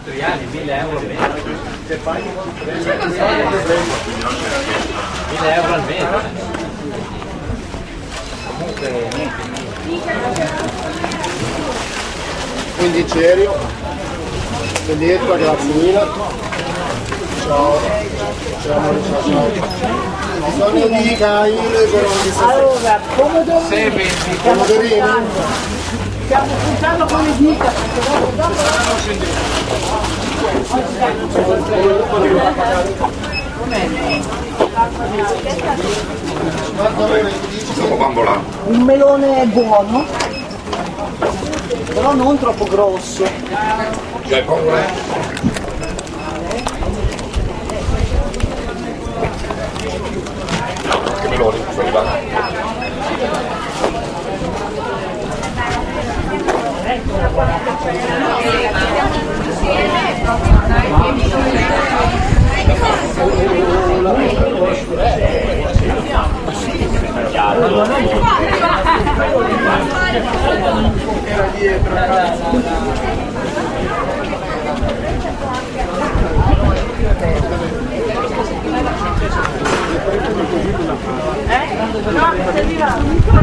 industriali, 1000 euro al mese. 1000 euro al mese. Comunque niente. Quindi Cerio, Benedetta, grazie mille. Ciao. Ciao Maria, ciao. Bisogno di Caile però anche se... Allora, pomodorini. Pomodorini? Stiamo puntando con le dita. Un melone buono, però non troppo grosso. C'hai paura? Che meloni sono arrivati? No, serviva.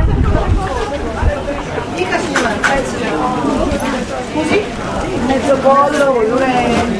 Dica signora, così? Mezzo pollo, volume.